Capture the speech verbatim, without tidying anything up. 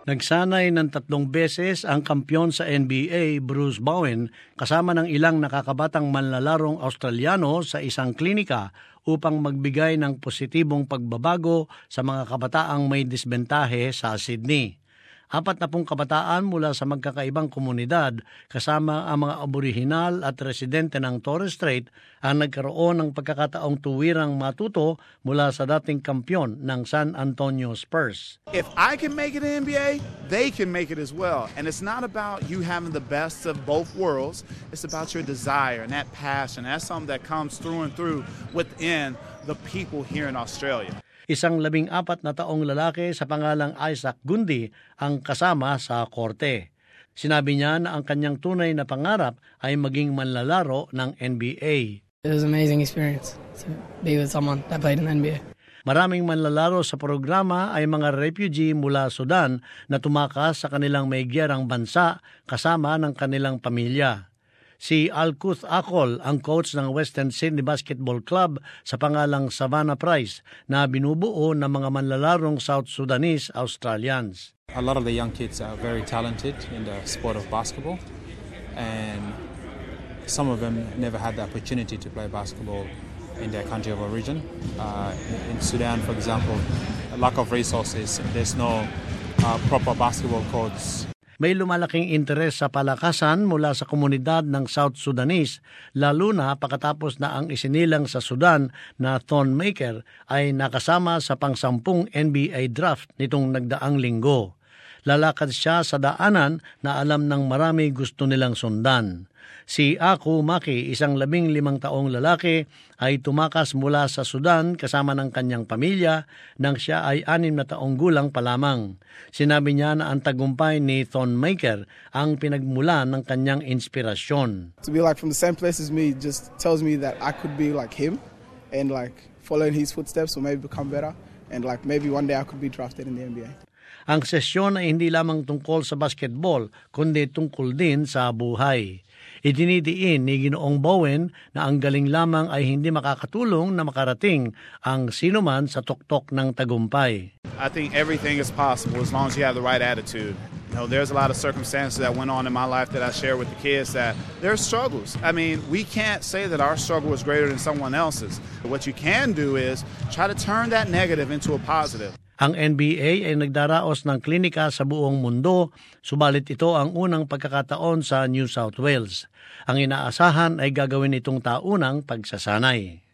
Nagsanay ng tatlong beses ang kampyon sa N B A, Bruce Bowen, kasama ng ilang nakakabatang manlalarong Australiano sa isang klinika upang magbigay ng positibong pagbabago sa mga kabataang may disbentahe sa Sydney. Apat na pong kabataan mula sa magkakaibang komunidad kasama ang mga aborihinal at residente ng Torres Strait ang nagkaroon ng pagkakataong tuwirang matuto mula sa dating kampyon ng San Antonio Spurs. If I can make it in the N B A, they can make it as well. And it's not about you having the best of both worlds. It's about your desire and that passion. That's something that comes through and through within the people here in Australia. Isang labing apat na taong lalaki sa pangalang Isaac Gundi ang kasama sa korte. Sinabi niya na ang kanyang tunay na pangarap ay maging manlalaro ng N B A. It was an amazing experience to be with someone that played in the N B A. Maraming manlalaro sa programa ay mga refugee mula Sudan na tumakas sa kanilang may giyerang bansa kasama ng kanilang pamilya. Si Alkuth Akol ang coach ng Western Sydney Basketball Club sa pangalang Savannah Price na binubuo ng mga manlalarong South Sudanese Australians. A lot of the young kids are very talented in the sport of basketball, and some of them never had the opportunity to play basketball in their country of origin. Uh, in Sudan, for example, a lack of resources. There's no uh, proper basketball courts. May lumalaking interes sa palakasan mula sa komunidad ng South Sudanese, lalo na pagkatapos na ang isinilang sa Sudan na Thonmaker ay nakasama sa pangsampung N B A draft nitong nagdaang linggo. Lalakad siya sa daanan na alam ng marami gusto nilang sundan. Si Aku Maki, isang labing limang taong lalaki, ay tumakas mula sa Sudan kasama ng kanyang pamilya nang siya ay anim na taong gulang pa lamang. Sinabi niya na ang tagumpay ni Thonmaker ang pinagmula ng kanyang inspirasyon. To be like from the same place as me just tells me that I could be like him and like following his footsteps or maybe become better and like maybe one day I could be drafted in the N B A. Ang sesyon ay hindi lamang tungkol sa basketball kundi tungkol din sa buhay. Idinidiin ni Ginoong Bowen na ang galing lamang ay hindi makakatulong na makarating ang sinuman sa tuktok ng tagumpay. I think everything is possible as long as you have the right attitude. You know, there's a lot of circumstances that went on in my life that I share with the kids that there are struggles. I mean, we can't say that our struggle is greater than someone else's. What you can do is try to turn that negative into a positive. Ang N B A ay nagdaraos ng klinika sa buong mundo, subalit ito ang unang pagkakataon sa New South Wales. Ang inaasahan ay gagawin itong taunang pagsasanay.